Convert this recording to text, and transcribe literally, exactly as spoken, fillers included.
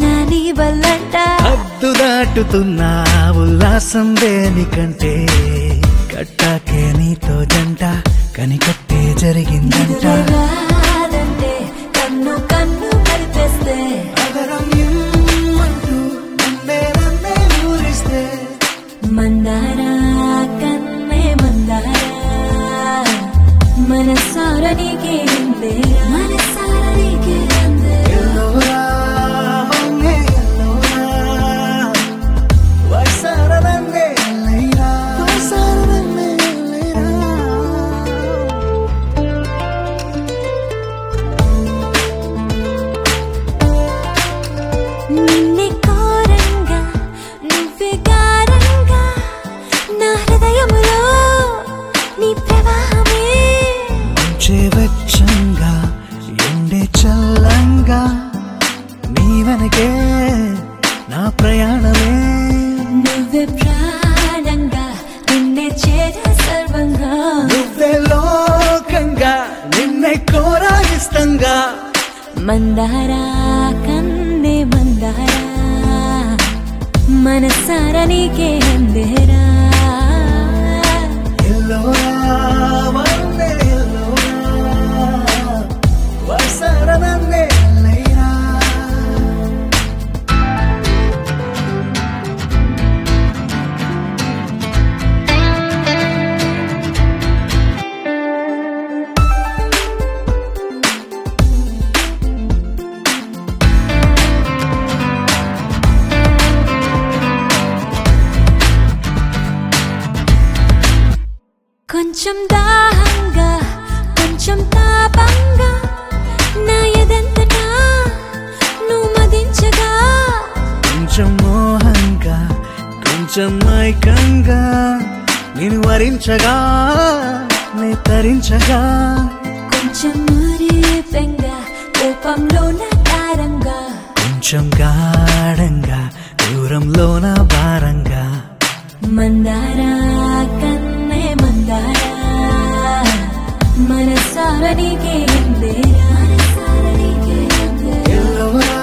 నీ వల్లంట హద్దు దాటుతున్నా ఉల్లాసం దేనికంటే కట్టాకే నీతో జంట కనికట్టే జరిగిందంట రాదంటే కన్ను కన్ను కలిపేస్తే మందారా కన్నే మందారా మనసారా నీకే అందేరా మనసారా నీకే అందేరా నిన్నే కోరంగా నువ్వే గారంగా నా హృదయములో నీ ప్రవాహమే మంచే వెచ్చంగా ఎండే చల్లంగా నీ వెనకే నా ప్రయాణమే నువ్వే ప్రాణంగా నిన్నే చేర సర్వంగా నువ్వే లోకంగా నిన్నే కోరాగిస్తంగా మందారా కన్నే మందారా మనసారా నీకే అందేరా ఎల్లోరా వన్నే ఎల్లోరా వసర నన్నే ఎల్లైరా కొంచెం దాహంగా కొంచెం తాపంగా నా ఎదంతటా నువ్వు మదించగా కొంచెం మోహంగా కొంచెం మైకంగా నేను వరించగా నే తరించగా కొంచెం మురిపెంగా కోపంలో నా తారంగా కొంచెం గాఢంగా దూరంలోన భారంగా మందారా కన్నే మందారా మనసారా నీకే అందేరా మనసారా నీకే అందేరా ఎల్లవరా